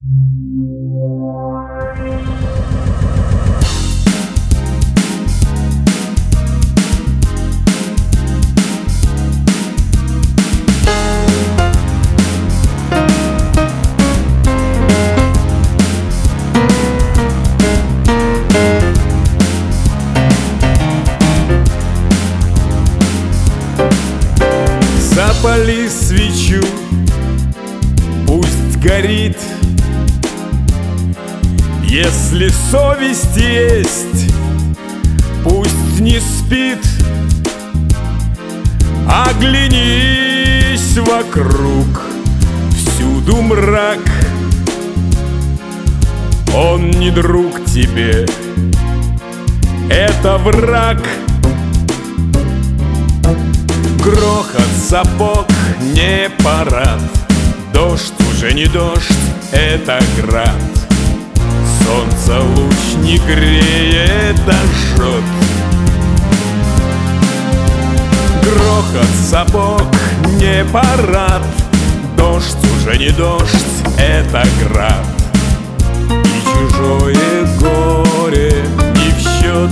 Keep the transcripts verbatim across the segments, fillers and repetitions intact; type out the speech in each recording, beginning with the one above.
Запали свечу, пусть горит. Если совесть есть, пусть не спит. Оглянись вокруг, всюду мрак. Он не друг тебе, это враг. Грохот сапог не парад, дождь уже не дождь, это град. Солнце луч не греет, а жжет. Грохот сапог не парад, дождь уже не дождь, это град. И чужое горе не в счет.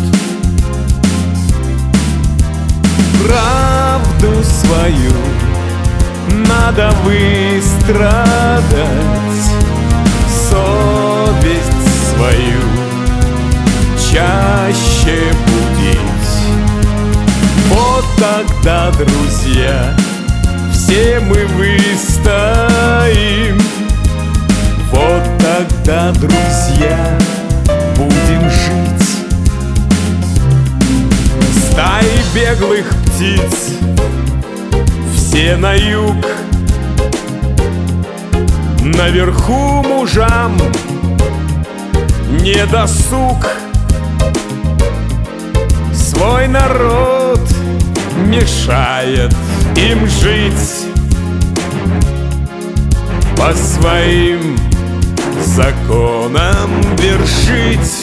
Правду свою надо выстрадать, совесть свою чаще будить. Вот тогда, друзья, все мы выстоим. Вот тогда, друзья, будем жить. Стаи беглых птиц, все на юг. Наверху мужам не досуг. Свой народ мешает им жить по своим законам вершить.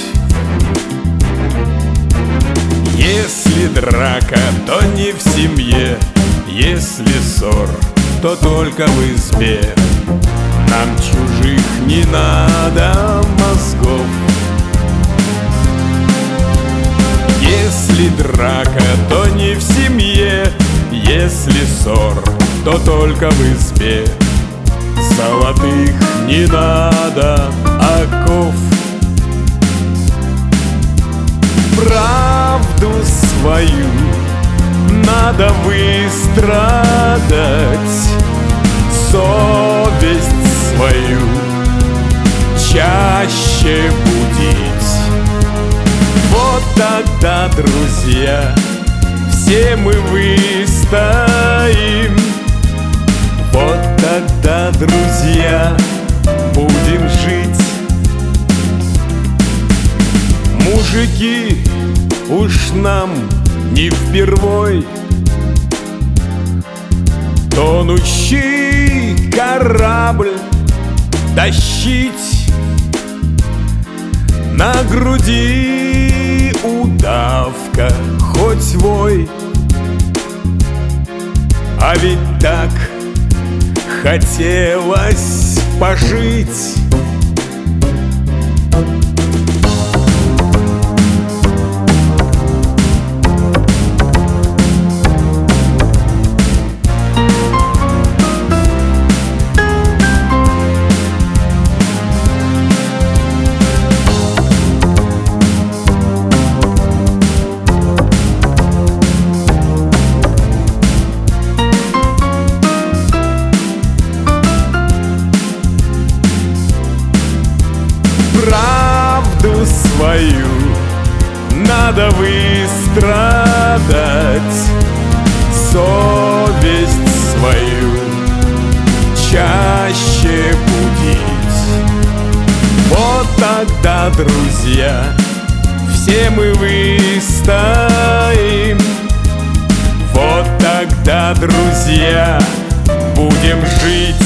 Если драка, то не в семье, если ссор, то только в избе. Нам чужих не надо мозгов. Если драка, то не в семье, если ссор, то только в избе. Золотых не надо оков. Правду свою надо выстрадать, совесть свою чаще будить. Вот тогда, друзья, все мы выстоим. Вот тогда, друзья, будем жить. Мужики, уж нам не впервой тонущий корабль тащить. На груди удавка, хоть вой. А ведь так хотелось пожить. Правду свою надо выстрадать, совесть свою чаще будить. Вот тогда, друзья, все мы выстоим. Вот тогда, друзья, будем жить.